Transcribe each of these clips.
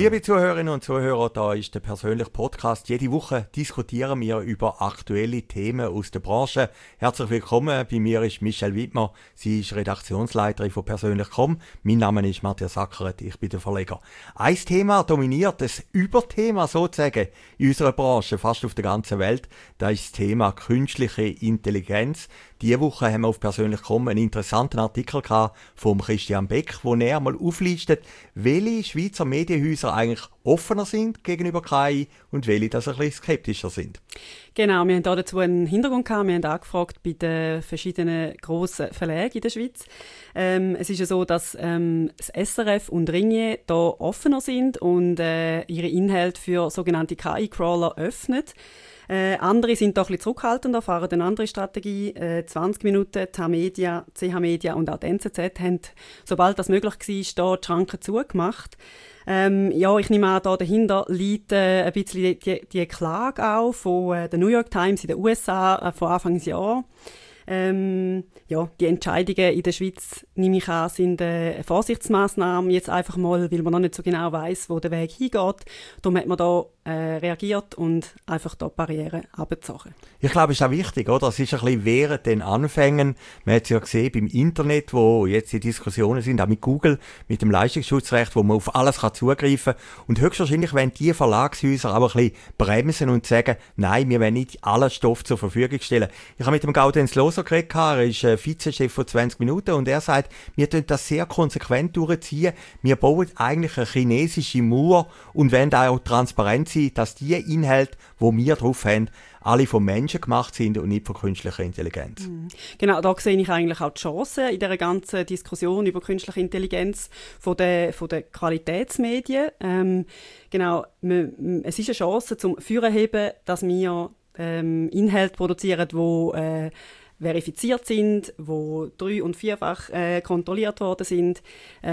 Liebe Zuhörerinnen und Zuhörer, da ist der persönliche Podcast. Jede Woche diskutieren wir über aktuelle Themen aus der Branche. Herzlich willkommen. Bei mir ist Michelle Wittmer. Sie ist Redaktionsleiterin von Persönlich.com. Mein Name ist Matthias Ackeret. Ich bin der Verleger. Ein Thema dominiert, das Überthema sozusagen in unserer Branche, fast auf der ganzen Welt. Das ist das Thema künstliche Intelligenz. Diese Woche haben wir auf Persönlich.com einen interessanten Artikel gehabt vom Christian Beck, wo er mal auflistet, welche Schweizer Medienhäuser eigentlich offener sind gegenüber KI und welche das ein bisschen skeptischer sind. Genau, wir haben dazu einen Hintergrund gehabt. Wir haben angefragt bei den verschiedenen grossen Verlagen in der Schweiz. Es ist ja so, dass das SRF und Ringier da offener sind und ihre Inhalte für sogenannte KI-Crawler öffnen. Andere sind doch ein bisschen zurückhaltender, fahren eine andere Strategie. 20 Minuten, Tamedia, CH Media und auch die NZZ haben, sobald das möglich war, die Schranken zugemacht. Ich nehme an, da dahinter liegt ein bisschen die Klage auch von der New York Times in den USA von Anfang des Jahres. Die Entscheidungen in der Schweiz, nehme ich an, sind Vorsichtsmaßnahmen jetzt einfach mal, weil man noch nicht so genau weiss, wo der Weg hingeht. Darum hat man da reagiert und einfach da Barrieren abgezogen. Ich glaube, es ist auch wichtig, oder? Es ist ein bisschen während den Anfängen. Man hat es ja gesehen beim Internet, wo jetzt die Diskussionen sind, auch mit Google, mit dem Leistungsschutzrecht, wo man auf alles zugreifen kann. Und höchstwahrscheinlich werden die Verlagshäuser auch ein bisschen bremsen und sagen, nein, wir wollen nicht allen Stoff zur Verfügung stellen. Ich habe mit dem Gaudenz Loser geredet, er ist Vizechef von 20 Minuten und er sagt, wir tun das sehr konsequent durchziehen. Wir bauen eigentlich eine chinesische Mauer und wollen auch transparent sein, dass die Inhalte, die wir drauf haben, alle von Menschen gemacht sind und nicht von künstlicher Intelligenz. Genau, da sehe ich eigentlich auch die Chancen in dieser ganzen Diskussion über künstliche Intelligenz von den Qualitätsmedien. Es ist eine Chance zum Führerheben, dass wir Inhalte produzieren, die verifiziert sind, wo 3- und 4-fach kontrolliert worden sind.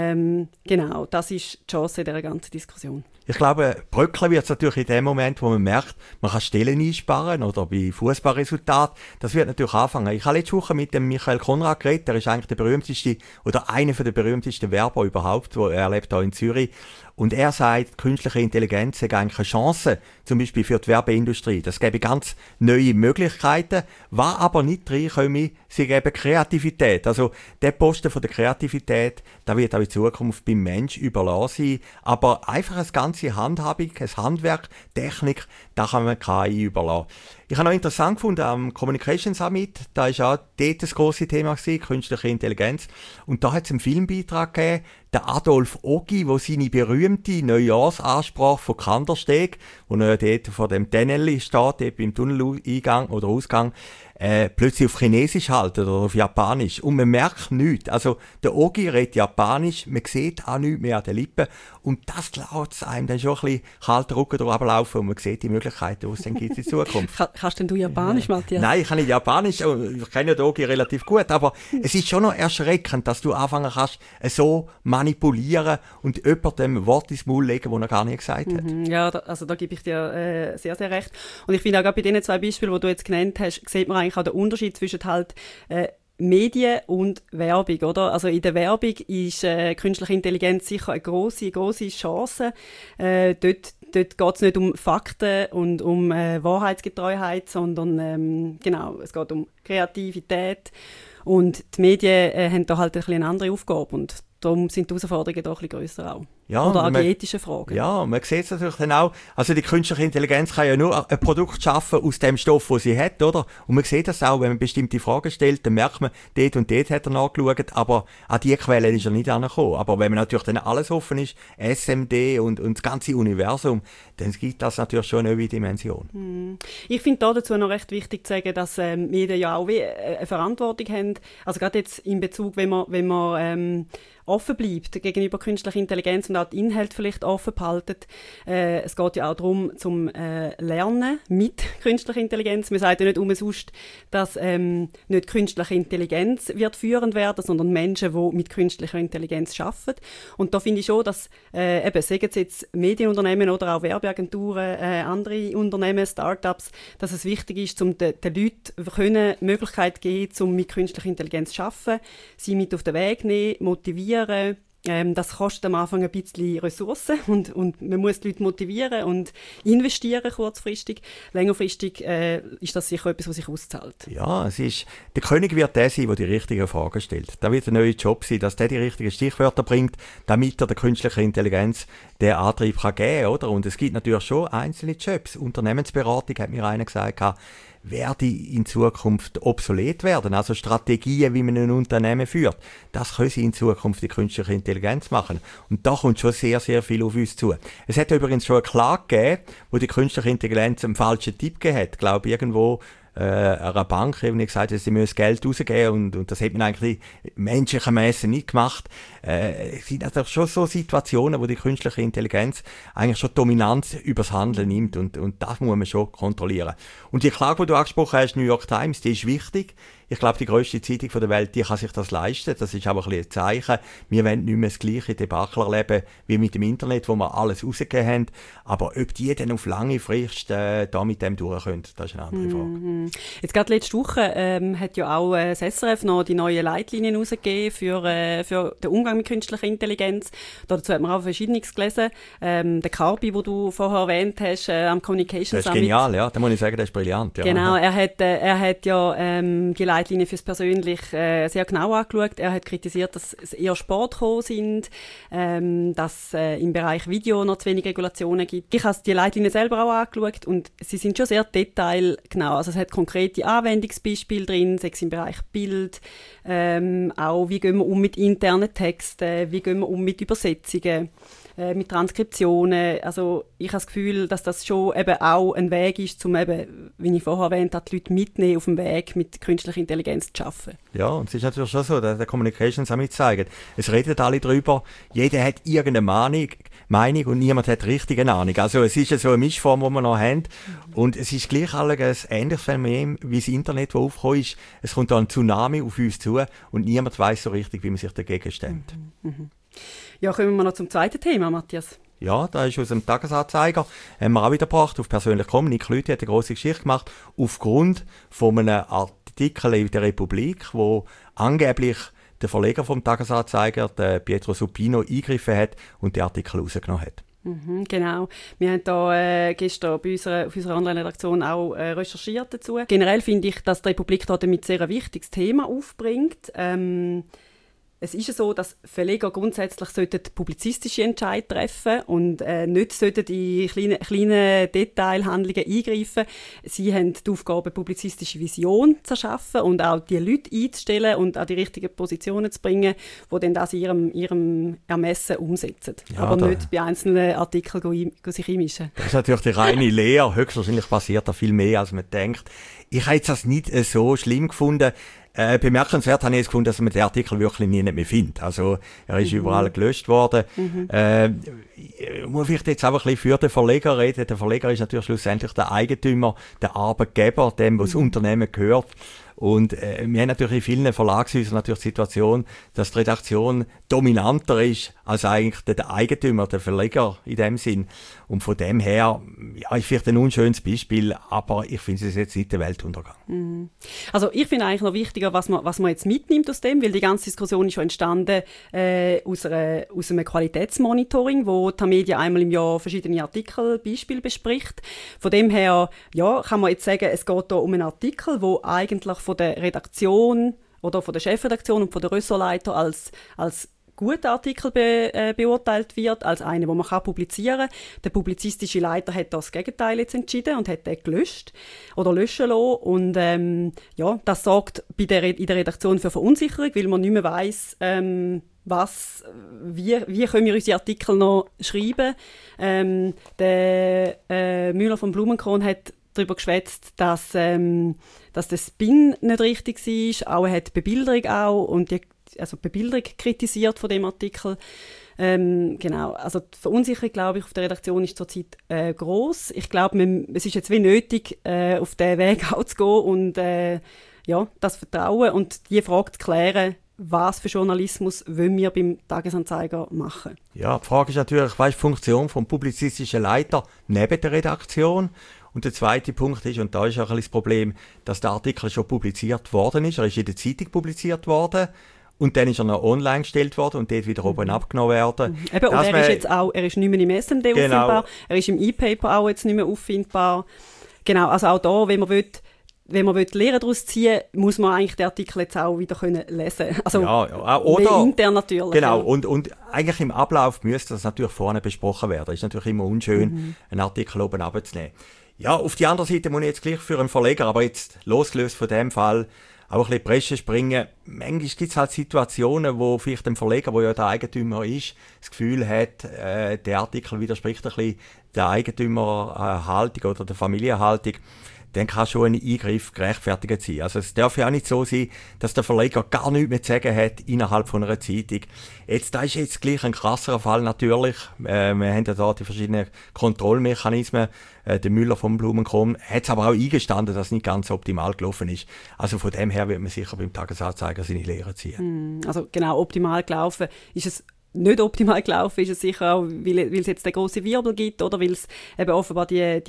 Das ist die Chance in dieser ganzen Diskussion. Ich glaube, bröckeln wird es natürlich in dem Moment, wo man merkt, man kann Stellen einsparen oder bei Fußballresultaten. Das wird natürlich anfangen. Ich habe letzte Woche mit dem Michael Konrad geredet. Der ist eigentlich der berühmteste oder einer der berühmtesten Werber überhaupt, wo er lebt hier in Zürich. Und er sagt, künstliche Intelligenz ist eigentlich eine Chance, zum Beispiel für die Werbeindustrie. Das gäbe ganz neue Möglichkeiten. Was aber nicht reinkommen, sie geben Kreativität. Also der Posten von der Kreativität, da wird auch in Zukunft beim Mensch überlassen sein. Aber einfach eine ganze Handhabung, ein Handwerk, Technik, da kann man KI überlassen. Ich habe noch interessant gefunden, am Communication Summit, da war auch dort das grosse Thema gewesen, künstliche Intelligenz. Und da hat es einen Filmbeitrag gegeben, der Adolf Ogi, der seine berühmte Neujahrsansprache von Kandersteg, wo er dort vor dem Tunnel steht, dort beim Tunneleingang oder Ausgang, plötzlich auf Chinesisch halten oder auf Japanisch. Und man merkt nichts. Also, der Ogi redet Japanisch, man sieht auch nichts mehr an den Lippen. Und das lässt einem dann schon ein bisschen kalter Rücken runterlaufen und man sieht die Möglichkeiten, die es dann gibt in Zukunft. Kannst denn du Japanisch, Matthias? Nein, ich kann nicht Japanisch. Ich kenne den Ogi relativ gut. Aber es ist schon noch erschreckend, dass du anfangen kannst, so manipulieren und jemandem Wort ins Maul legen, das er gar nicht gesagt hat. Ja, da gebe ich dir sehr, sehr recht. Und ich finde auch gerade bei diesen 2 Beispielen, die du jetzt genannt hast, sieht man eigentlich auch den Unterschied zwischen Medien und Werbung, oder? Also in der Werbung ist künstliche Intelligenz sicher eine grosse Chance. Dort geht es nicht um Fakten und um Wahrheitsgetreuheit, sondern es geht um Kreativität. Und die Medien haben da halt ein bisschen eine andere Aufgabe und darum sind die Herausforderungen da ein bisschen grösser auch. Ja, oder auch die ethischen Fragen. Ja, man sieht es natürlich dann auch. Also die künstliche Intelligenz kann ja nur ein Produkt schaffen aus dem Stoff, den sie hat, oder? Und man sieht das auch, wenn man bestimmte Fragen stellt, dann merkt man, dort und dort hat er nachgeschaut, aber an die Quellen ist er nicht angekommen. Aber wenn man natürlich dann alles offen ist, SMD und das ganze Universum, dann gibt das natürlich schon eine neue Dimension. Ich finde dazu noch recht wichtig zu sagen, dass Medien ja auch eine Verantwortung haben. Also gerade jetzt in Bezug, wenn man offen bleibt gegenüber künstlicher Intelligenz und auch die Inhalte vielleicht offen behalten. Es geht ja auch darum, zum Lernen mit künstlicher Intelligenz. Man sagt ja nicht umsonst, dass nicht künstliche Intelligenz wird führend werden, sondern Menschen, die mit künstlicher Intelligenz arbeiten. Und da finde ich schon, dass sagen es jetzt Medienunternehmen oder auch Werbeagenturen, andere Unternehmen, Startups, dass es wichtig ist, um den Leuten die Möglichkeit zu geben, um mit künstlicher Intelligenz zu arbeiten, sie mit auf den Weg nehmen, motivieren, Das kostet am Anfang ein bisschen Ressourcen und man muss die Leute motivieren und investieren kurzfristig. Längerfristig ist das sicher etwas, was sich auszahlt. Ja, der König wird der sein, der die richtigen Fragen stellt. Da wird ein neuer Job sein, dass der die richtigen Stichwörter bringt, damit er der künstlichen Intelligenz den Antrieb kann geben, oder? Und es gibt natürlich schon einzelne Jobs. Unternehmensberatung, hat mir einer gesagt, werde in Zukunft obsolet werden. Also Strategien, wie man ein Unternehmen führt, das können sie in Zukunft die künstliche Intelligenz machen. Und da kommt schon sehr, sehr viel auf uns zu. Es hat übrigens schon eine Klage gegeben, wo die künstliche Intelligenz einen falschen Tipp gegeben hat. Ich glaube, irgendwo einer Bank eben gesagt, dass sie müssen Geld rausgeben und das hat man eigentlich menschlichermaßen nicht gemacht. Es sind natürlich schon so Situationen, wo die künstliche Intelligenz eigentlich schon Dominanz übers Handeln nimmt und das muss man schon kontrollieren. Und die Klage, die du angesprochen hast, New York Times, die ist wichtig. Ich glaube, die grösste Zeitung der Welt, die kann sich das leisten. Das ist aber ein Zeichen. Wir wollen nicht mehr das gleiche Debakel erleben wie mit dem Internet, wo wir alles rausgegeben haben. Aber ob die dann auf lange Frist da mit dem durch können, das ist eine andere Frage. Jetzt gerade letzte Woche hat ja auch das SRF noch die neuen Leitlinien rausgegeben für den Umgang mit künstlicher Intelligenz. Dazu hat man auch Verschiedenes gelesen. Der Carby, den du vorher erwähnt hast, am Communication Summit. Das ist genial, ja. Da muss ich sagen, das ist brillant. Ja. Genau, er hat ja die Leitlinien fürs Persönlich sehr genau angeschaut. Er hat kritisiert, dass es eher Sport gekommen sind, dass im Bereich Video noch zu wenig Regulationen gibt. Ich habe die Leitlinien selber auch angeschaut und sie sind schon sehr detailgenau. Also es hat konkrete Anwendungsbeispiele drin, sei es im Bereich Bild, auch wie gehen wir um mit internen Texten, wie gehen wir um mit Übersetzungen, mit Transkriptionen. Also ich habe das Gefühl, dass das schon eben auch ein Weg ist, um eben, wie ich vorher erwähnt habe, die Leute mitnehmen auf dem Weg, mit künstlicher Intelligenz zu arbeiten. Ja, und es ist natürlich schon so, dass der Communication Summit zeigt. Es redet alle drüber, jeder hat irgendeine Meinung und niemand hat richtige Ahnung. Also es ist ja so eine Mischform, die wir noch haben. Und es ist gleich ein ähnliches Phänomen wie das Internet, das aufgekommen ist. Es kommt da ein Tsunami auf uns zu und niemand weiß so richtig, wie man sich dagegen stemmt. Ja, kommen wir noch zum zweiten Thema, Matthias. Ja, da ist aus dem Tagesanzeiger, haben wir auch wieder gebracht, auf persönlich.com. Nick Lüthi hat eine grosse Geschichte gemacht, aufgrund von einem Artikel in der Republik, wo angeblich der Verleger vom Tagesanzeiger, der Pietro Supino, eingegriffen hat und den Artikel rausgenommen hat. Genau. Wir haben da gestern auf unserer Online-Redaktion auch recherchiert dazu. Generell finde ich, dass die Republik da damit sehr ein wichtiges Thema aufbringt. Es ist ja so, dass Verleger grundsätzlich publizistische Entscheidungen treffen und nicht in kleine Detailhandlungen eingreifen. Sie haben die Aufgabe, publizistische Vision zu erschaffen und auch die Leute einzustellen und an die richtigen Positionen zu bringen, die dann das in ihrem Ermessen umsetzen. Ja, aber nicht bei einzelnen Artikeln sich einmischen. Das ist natürlich die reine Lehre. Höchstwahrscheinlich passiert da viel mehr, als man denkt. Ich habe das nicht so schlimm gefunden. Bemerkenswert habe ich es gefunden, dass man den Artikel wirklich nie mehr findet. Also, er ist überall gelöscht worden. Ich muss vielleicht jetzt auch ein bisschen für den Verleger reden. Der Verleger ist natürlich schlussendlich der Eigentümer, der Arbeitgeber, dem, was das Unternehmen gehört. Und wir haben natürlich in vielen Verlagshäusern natürlich die Situation, dass die Redaktion dominanter ist als eigentlich der Eigentümer, der Verleger in dem Sinn. Und von dem her, ja, ist vielleicht ein unschönes Beispiel, aber ich finde es jetzt nicht der Weltuntergang. Also ich finde eigentlich noch wichtiger, was man jetzt mitnimmt aus dem, weil die ganze Diskussion ist schon entstanden aus einem Qualitätsmonitoring, wo die Media einmal im Jahr verschiedene Artikel, Beispiele bespricht. Von dem her, ja, kann man jetzt sagen, es geht hier um einen Artikel, wo eigentlich von der Redaktion oder von der Chefredaktion und von der Ressortleiter als guter Artikel beurteilt wird, als einen, den man publizieren kann. Der publizistische Leiter hat das Gegenteil jetzt entschieden und hat den gelöscht oder löschen lassen. Und ja, das sorgt in der Redaktion für Verunsicherung, weil man nicht mehr weiss, wie können wir unsere Artikel noch schreiben. Der Müller von Blumenkron hat darüber geschwätzt, dass der Spin nicht richtig war. Auch er hat die Bebilderung und die Bebilderung kritisiert von dem Artikel. Genau, also die Verunsicherung, glaube ich, auf der Redaktion ist zurzeit gross. Ich glaube, es ist jetzt wie nötig, auf diesen Weg auch zu gehen und das Vertrauen und die Frage zu klären, was für Journalismus wollen wir beim Tagesanzeiger machen. Ja, die Frage ist natürlich, was ist die Funktion vom publizistischen Leiter neben der Redaktion? Und der zweite Punkt ist, und da ist auch ein bisschen das Problem, dass der Artikel schon publiziert worden ist. Er ist in der Zeitung publiziert worden. Und dann ist er noch online gestellt worden und dort wieder oben abgenommen werden. Eben, und er ist jetzt auch, er ist nicht mehr im SMD auffindbar, er ist im E-Paper auch jetzt nicht mehr auffindbar. Genau, also auch da, wenn man Lehren daraus ziehen will, muss man eigentlich den Artikel jetzt auch wieder lesen können. Also oder intern natürlich. Genau, ja. Und eigentlich im Ablauf müsste das natürlich vorne besprochen werden. Es ist natürlich immer unschön, einen Artikel oben runterzunehmen. Ja, auf die andere Seite muss ich jetzt gleich für einen Verleger, aber jetzt losgelöst von dem Fall, auch ein bisschen Presse springen. Manchmal gibt es halt Situationen, wo vielleicht ein Verleger, der ja der Eigentümer ist, das Gefühl hat, der Artikel widerspricht ein bisschen der Eigentümerhaltung oder der Familienhaltung. Dann kann schon ein Eingriff gerechtfertigt sein. Also es darf ja auch nicht so sein, dass der Verleger gar nichts mehr zu sagen hat innerhalb von einer Zeitung. Da ist jetzt gleich ein krasserer Fall natürlich. Wir haben ja da die verschiedenen Kontrollmechanismen. Der Müller vom Blumenkron hat es aber auch eingestanden, dass es nicht ganz optimal gelaufen ist. Also von dem her wird man sicher beim Tagesanzeiger seine Lehren ziehen. Also genau, optimal gelaufen ist es. Nicht optimal gelaufen ist es sicher auch, weil es jetzt den grossen Wirbel gibt oder weil es eben offenbar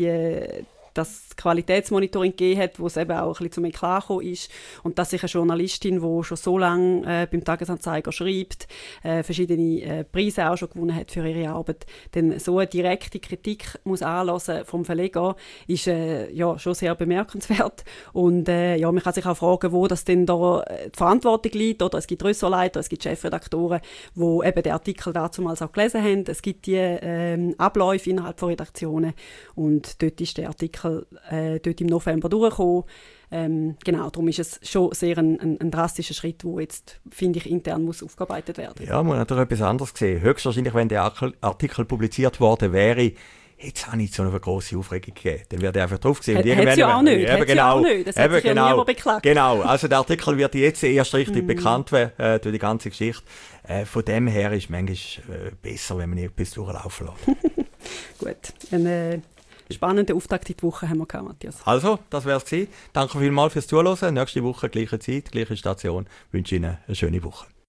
das Qualitätsmonitoring gegeben hat, wo es eben auch ein bisschen zum Eklat gekommen ist. Und dass sich eine Journalistin, die schon so lange beim Tagesanzeiger schreibt, verschiedene Preise auch schon gewonnen hat für ihre Arbeit, denn so eine direkte Kritik muss anlassen vom Verleger, ist schon sehr bemerkenswert. Und man kann sich auch fragen, wo das denn da die Verantwortung liegt. Oder es gibt Ressortleiter, es gibt Chefredaktoren, die eben den Artikel damals auch gelesen haben. Es gibt die Abläufe innerhalb von Redaktionen. Und dort ist der Artikel dort im November durchgekommen. Genau, darum ist es schon sehr ein drastischer Schritt, der jetzt, finde ich, intern muss aufgearbeitet werden. Ja, man muss natürlich etwas anderes sehen. Höchstwahrscheinlich, wenn der Artikel publiziert worden wäre, jetzt habe ich so eine grosse Aufregung gegeben. Dann wird er einfach drauf gesehen. Hat es ja auch nicht. Das hat sich ja niemand beklagt. Genau, also der Artikel wird jetzt erst richtig bekannt werden durch die ganze Geschichte. Von dem her ist es manchmal besser, wenn man etwas durchlaufen lässt. Gut, spannende Auftakt in die Woche haben wir gehabt, Matthias. Also, das wäre es gewesen. Danke vielmals fürs Zuhören. Nächste Woche, gleiche Zeit, gleiche Station. Ich wünsche Ihnen eine schöne Woche.